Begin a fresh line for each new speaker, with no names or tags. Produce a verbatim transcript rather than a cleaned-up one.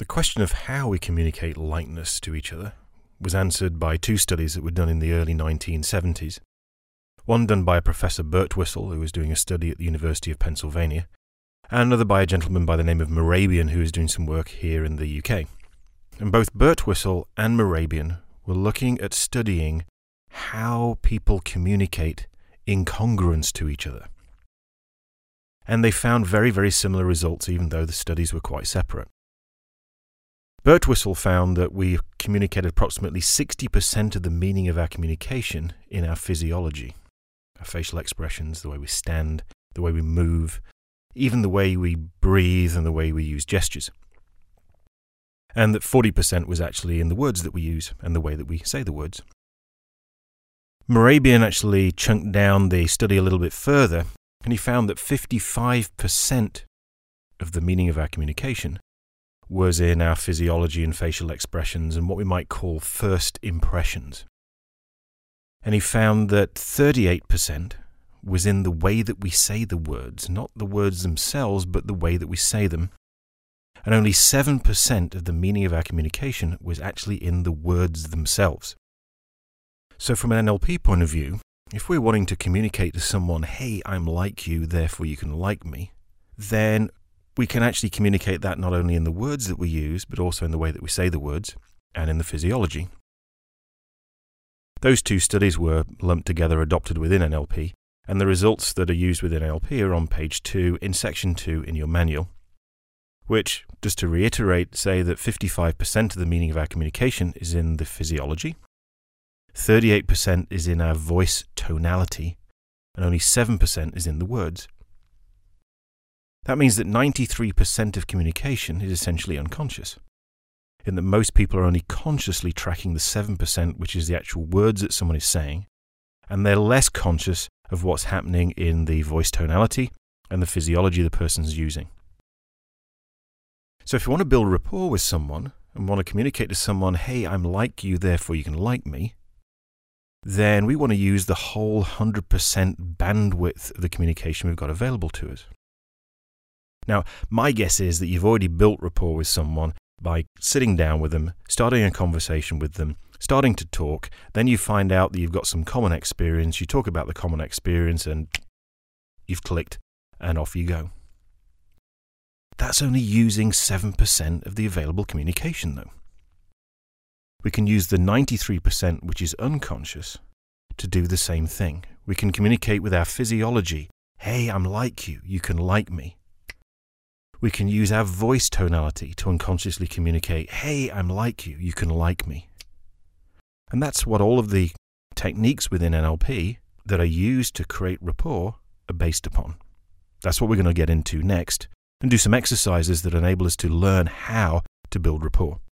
The question of how we communicate likeness to each other was answered by two studies that were done in the early nineteen seventies. One done by Professor Birtwistle, who was doing a study at the University of Pennsylvania, and another by a gentleman by the name of Mehrabian, who was doing some work here in the U K. And both Birtwistle and Mehrabian were looking at studying how people communicate in congruence to each other. And they found very, very similar results, even though the studies were quite separate. Birtwistle found that we communicated approximately sixty percent of the meaning of our communication in our physiology, our facial expressions, the way we stand, the way we move, even the way we breathe and the way we use gestures. And that forty percent was actually in the words that we use and the way that we say the words. Mehrabian actually chunked down the study a little bit further, and he found that fifty-five percent of the meaning of our communication was in our physiology and facial expressions and what we might call first impressions. And he found that thirty-eight percent was in the way that we say the words, not the words themselves, but the way that we say them. And only seven percent of the meaning of our communication was actually in the words themselves. So from an N L P point of view, if we're wanting to communicate to someone, hey, I'm like you, therefore you can like me, then we can actually communicate that not only in the words that we use, but also in the way that we say the words and in the physiology. Those two studies were lumped together, adopted within N L P, and the results that are used within N L P are on page two in section two in your manual, which, just to reiterate, say that fifty-five percent of the meaning of our communication is in the physiology, thirty-eight percent is in our voice tonality, and only seven percent is in the words. That means that ninety-three percent of communication is essentially unconscious, in that most people are only consciously tracking the seven percent, which is the actual words that someone is saying, and they're less conscious of what's happening in the voice tonality and the physiology the person's using. So if you want to build rapport with someone and want to communicate to someone, hey, I'm like you, therefore you can like me, then we want to use the whole one hundred percent bandwidth of the communication we've got available to us. Now, my guess is that you've already built rapport with someone by sitting down with them, starting a conversation with them, starting to talk, then you find out that you've got some common experience, you talk about the common experience, and you've clicked, and off you go. That's only using seven percent of the available communication, though. We can use the ninety-three percent, which is unconscious, to do the same thing. We can communicate with our physiology. Hey, I'm like you, you can like me. We can use our voice tonality to unconsciously communicate, hey, I'm like you, you can like me. And that's what all of the techniques within N L P that are used to create rapport are based upon. That's what we're going to get into next and do some exercises that enable us to learn how to build rapport.